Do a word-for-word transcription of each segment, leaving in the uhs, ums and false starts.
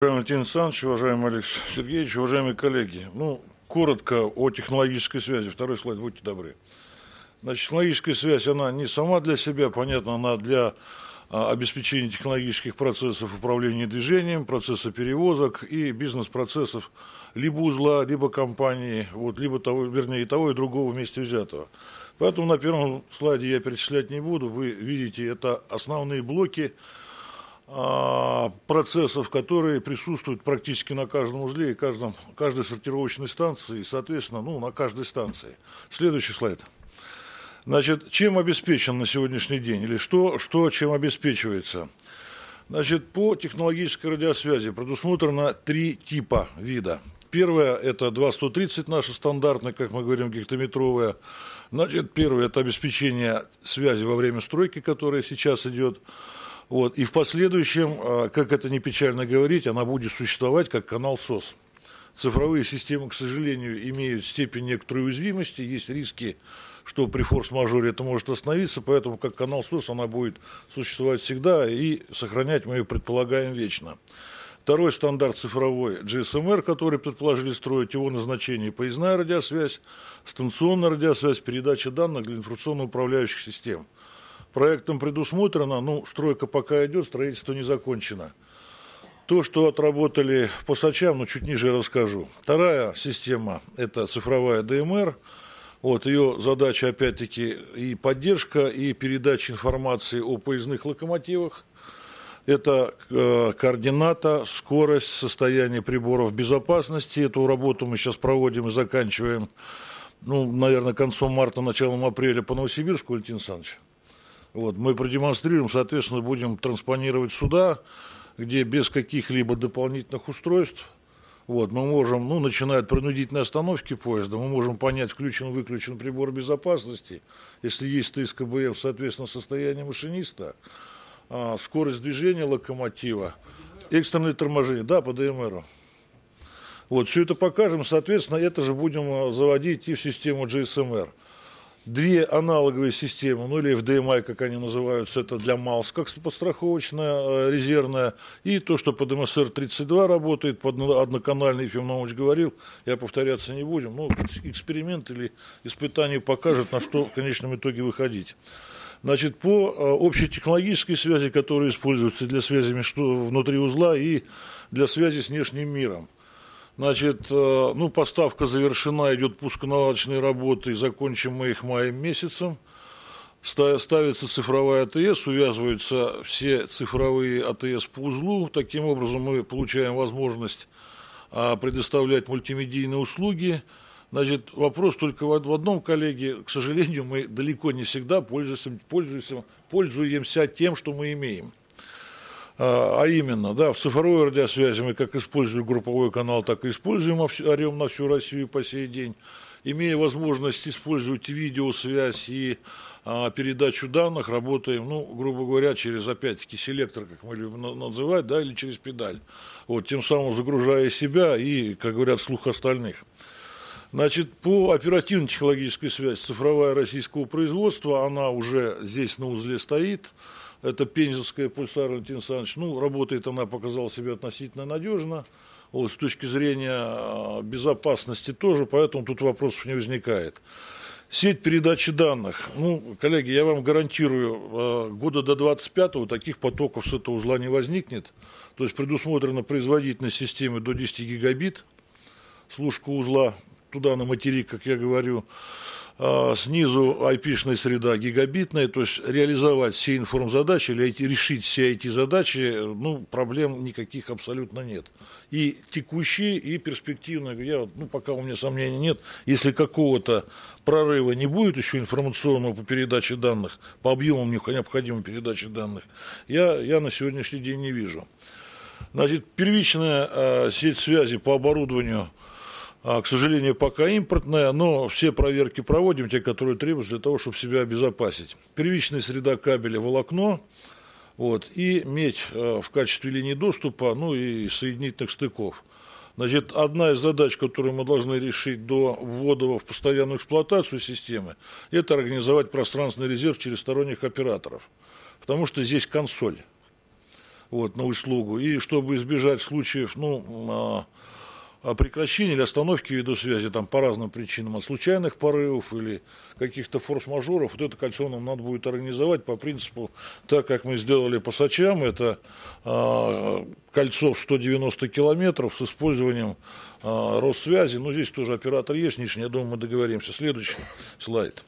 Уважаемый Валентин Александрович, уважаемый Алексей Сергеевич, уважаемые коллеги. Ну, коротко о технологической связи. Второй слайд, будьте добры. Значит, технологическая связь, она не сама для себя, понятно, она для а, обеспечения технологических процессов управления движением, процесса перевозок и бизнес-процессов либо узла, либо компании, вот, либо того, вернее, и того, и другого вместе взятого. Поэтому на первом слайде я перечислять не буду. Вы видите, это основные блоки процессов, которые присутствуют практически на каждом узле и каждом, каждой сортировочной станции, и, соответственно, ну, на каждой станции. Следующий слайд. Значит, чем обеспечен на сегодняшний день, или что, что чем обеспечивается? Значит, по технологической радиосвязи предусмотрено три типа вида. Первое – это два сто тридцать, наша стандартная, как мы говорим, гектометровая. Значит, первое – это обеспечение связи во время стройки, которая сейчас идет. Вот. И в последующем, как это не печально говорить, она будет существовать как канал СОС. Цифровые системы, к сожалению, имеют степень некоторой уязвимости, есть риски, что при форс-мажоре это может остановиться, поэтому как канал СОС она будет существовать всегда и сохранять мы ее предполагаем вечно. Второй стандарт цифровой джи эс эм эр, который предположили строить, его назначение поездная радиосвязь, станционная радиосвязь, передача данных для информационно-управляющих систем. Проектом предусмотрено, ну, стройка пока идет, строительство не закончено. То, что отработали по САЧам, ну, чуть ниже я расскажу. Вторая система – это цифровая дэ эм эр. Вот, ее задача, опять-таки, и поддержка, и передача информации о поездных локомотивах. Это э, координата, скорость, состояние приборов безопасности. Эту работу мы сейчас проводим и заканчиваем, ну, наверное, концом марта, началом апреля по Новосибирску, Валентин Александрович. Вот, мы продемонстрируем, соответственно, будем транспонировать сюда, где без каких-либо дополнительных устройств вот, мы можем, ну, начиная от принудительной остановки поезда, мы можем понять, включен-выключен прибор безопасности, если есть ТС ка бэ эм, соответственно, состояние машиниста, а, скорость движения локомотива, экстренное торможение, да, по дэ эм эру. Вот, все это покажем, соответственно, это же будем заводить и в систему джи эс эм эр. Две аналоговые системы, ну или эф дэ эм ай, как они называются, это для МАЛС, как подстраховочная, резервная, и то, что под эм эс эр тридцать два работает, под одноканальный, Ефим Наумович говорил, я повторяться не будем, но эксперимент или испытание покажет, на что в конечном итоге выходить. Значит, по общей технологической связи, которая используется для связи внутри узла и для связи с внешним миром. Значит, ну, поставка завершена, идет пусконаладочные работы, закончим мы их маем месяцем. Ставится цифровая а тэ эс, увязываются все цифровые а тэ эс по узлу. Таким образом мы получаем возможность предоставлять мультимедийные услуги. Значит, вопрос только в одном, коллеги. К сожалению, мы далеко не всегда пользуемся, пользуемся, пользуемся тем, что мы имеем. А именно, да, в цифровой радиосвязи мы как используем групповой канал, так и используем, орем на всю Россию по сей день. Имея возможность использовать видеосвязь и а, передачу данных, работаем, ну, грубо говоря, через, опять-таки, селектор, как мы любим называть, да, или через педаль. Вот, тем самым загружая себя и, как говорят, слух остальных. Значит, по оперативной технологической связи цифровая российского производства, она уже здесь на узле стоит. Это пензенская пульсар, Валентин Александрович. Ну, работает она, показала себя относительно надежно. Вот, с точки зрения безопасности тоже, поэтому тут вопросов не возникает. Сеть передачи данных. Ну, коллеги, я вам гарантирую, года до двадцать пятого таких потоков с этого узла не возникнет. То есть предусмотрена производительность системы до десяти гигабит. Служка узла туда на материк, как я говорю. Снизу ай пи-шная среда гигабитная, то есть реализовать все информзадачи или решить все эти задачи, ну, проблем никаких абсолютно нет. И текущие, и перспективные, я, ну, пока у меня сомнений нет, если какого-то прорыва не будет еще информационного по передаче данных, по объемам необходимой передачи данных, я, я на сегодняшний день не вижу. Значит, первичная э, сеть связи по оборудованию, к сожалению, пока импортная, но все проверки проводим, те, которые требуются для того, чтобы себя обезопасить. Первичная среда кабеля волокно, вот, и медь в качестве линии доступа, ну и соединительных стыков. Значит, одна из задач, которую мы должны решить до ввода в постоянную эксплуатацию системы, это организовать пространственный резерв через сторонних операторов, потому что здесь консоль. вот, на услугу. И чтобы избежать случаев, ну, прекращения или остановки видеосвязи там, по разным причинам, от случайных порывов или каких-то форс-мажоров, вот это кольцо нам надо будет организовать по принципу, так как мы сделали по Сочам, это э, кольцо в сто девяносто километров с использованием э, Россвязи. Ну, здесь тоже оператор есть, Нижний, я думаю, мы договоримся. Следующий слайд.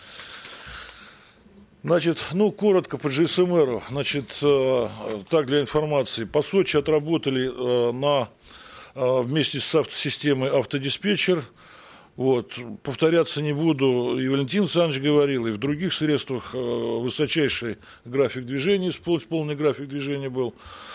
Значит, ну, коротко по джи эс эм эр. Значит, э, так, для информации. По Сочи отработали э, на вместе с автосистемой автодиспетчер. Вот. Повторяться не буду, и Валентин Александрович говорил, и в других средствах высочайший график движения, полный график движения был.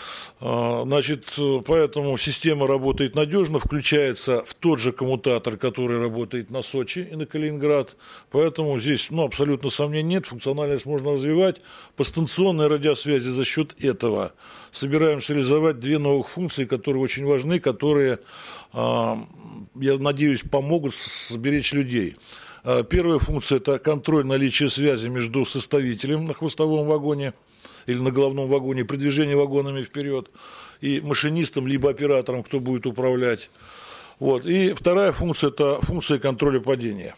Значит, поэтому система работает надежно, включается в тот же коммутатор, который работает на Сочи и на Калининград. Поэтому здесь ну, абсолютно сомнений нет, функциональность можно развивать. По станционной радиосвязи за счет этого собираемся реализовать две новых функции, которые очень важны, которые, я надеюсь, помогут сберечь людей. Первая функция – это контроль наличия связи между составителем на хвостовом вагоне или на головном вагоне, при движении вагонами вперед, и машинистом, либо оператором, кто будет управлять. Вот. И вторая функция – это функция контроля падения.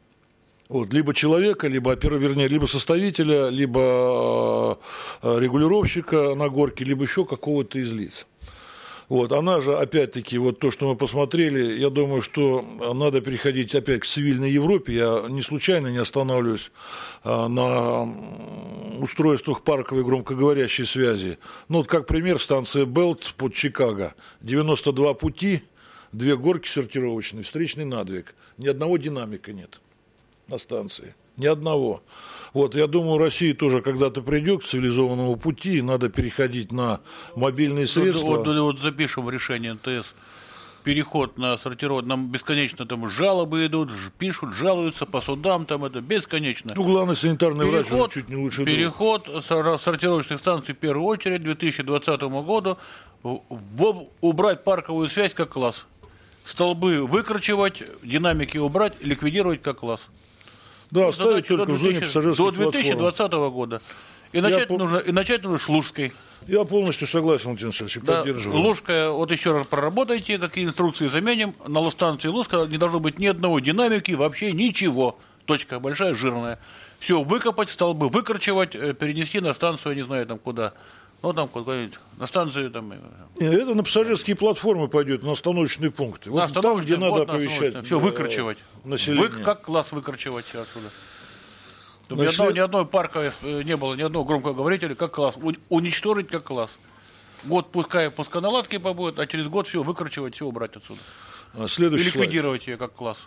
Вот. Либо человека, либо, вернее, либо составителя, либо регулировщика на горке, либо еще какого-то из лиц. Вот, она же, опять-таки, вот то, что мы посмотрели, я думаю, что надо переходить опять к цивильной Европе. Я не случайно не останавливаюсь а, на устройствах парковой громкоговорящей связи. Ну, вот как пример, станция Белт под Чикаго. девяносто два пути, две горки сортировочные, встречный надвиг. Ни одного динамика нет на станции. Ни одного. Вот, я думаю, Россия тоже когда-то придет к цивилизованному пути, и надо переходить на мобильные средства. Вот, вот, вот запишем в решение эн тэ эс переход на сортировку, нам бесконечно там жалобы идут, пишут, жалуются по судам, там это бесконечно. Ну, главный санитарный переход, врач уже чуть не лучше. Переход друг. Сортировочных станций в первую очередь к две тысячи двадцатому году в, убрать парковую связь как класс. Столбы выкручивать, динамики убрать, ликвидировать как класс. Да, оставить только в зоне пассажирских до две тысячи двадцатого года. И начать, я нужно, и начать нужно с Лужской. Я полностью согласен, Валентин Александрович, да, поддерживаю. Лужская, вот еще раз проработайте, какие инструкции заменим. На станции Лужская не должно быть ни одного динамики, вообще ничего. Точка большая, жирная. Все, выкопать, столбы выкручивать, перенести на станцию, не знаю, там куда. Ну, там куда-нибудь, на станцию там. Это на пассажирские платформы пойдет, на остановочные пункты. Вот на там, где вот надо оповещать. Все, выкручивать. Население. Вы, как класс выкручивать все отсюда? Ни, одного, ни одной парка не было, ни одного громкоговорителя, как класс. Уничтожить как класс. Год пускай пусконаладки побудет, а через год все выкручивать, все убрать отсюда. Следующий и ликвидировать слайд. Ее как класс.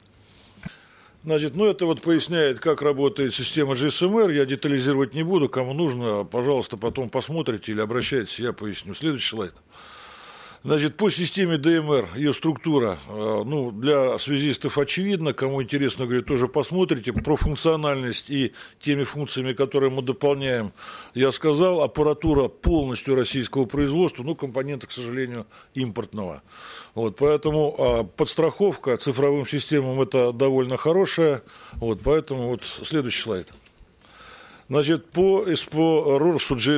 Значит, ну это вот поясняет, как работает система джи эс эм эр. Я детализировать не буду. Кому нужно, пожалуйста, потом посмотрите или обращайтесь, я поясню. Следующий слайд. Значит, по системе дэ эм эр, ее структура, ну, для связистов очевидно, кому интересно, говорю, тоже посмотрите. Про функциональность и теми функциями, которые мы дополняем, я сказал. Аппаратура полностью российского производства, ну, компоненты, к сожалению, импортного. Вот, поэтому а, подстраховка цифровым системам это довольно хорошая. Вот, поэтому вот следующий слайд. Значит, по, по Рорсу джи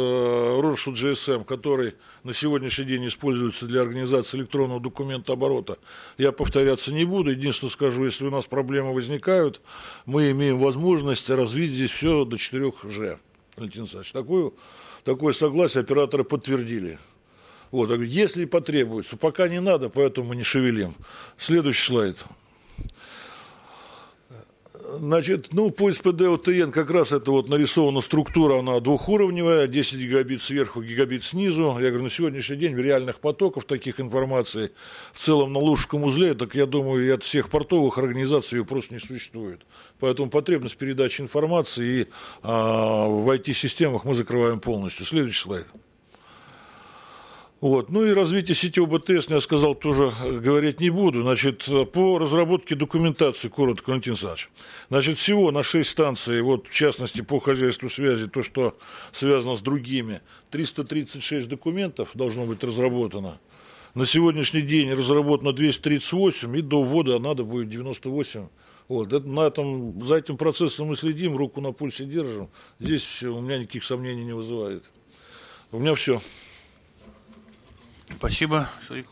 эс эм, который на сегодняшний день используется для организации электронного документооборота, я повторяться не буду. Единственное скажу, если у нас проблемы возникают, мы имеем возможность развить здесь все до четырех джи. Валентин Александрович, такое, такое согласие операторы подтвердили. Вот, если потребуется, пока не надо, поэтому мы не шевелим. Следующий слайд. Значит, ну, по эс пэ дэ о тэ эн как раз это вот нарисована структура, она двухуровневая, десять гигабит сверху, гигабит снизу. Я говорю, на сегодняшний день в реальных потоков таких информаций в целом на Лужском узле, так я думаю, и от всех портовых организаций ее просто не существует. Поэтому потребность передачи информации и а, в ай ти-системах мы закрываем полностью. Следующий слайд. Вот. Ну и развитие сети о бэ тэ эс, я сказал, тоже говорить не буду. Значит, по разработке документации, коротко, Валентин Александрович. Значит, всего на шесть станций, вот в частности по хозяйству связи, то, что связано с другими, триста тридцать шесть документов должно быть разработано. На сегодняшний день разработано двести тридцать восемь, и до ввода надо будет девяносто восемь. Вот. Это, на этом, за этим процессом мы следим, руку на пульсе держим. Здесь у меня никаких сомнений не вызывает. У меня все. Спасибо.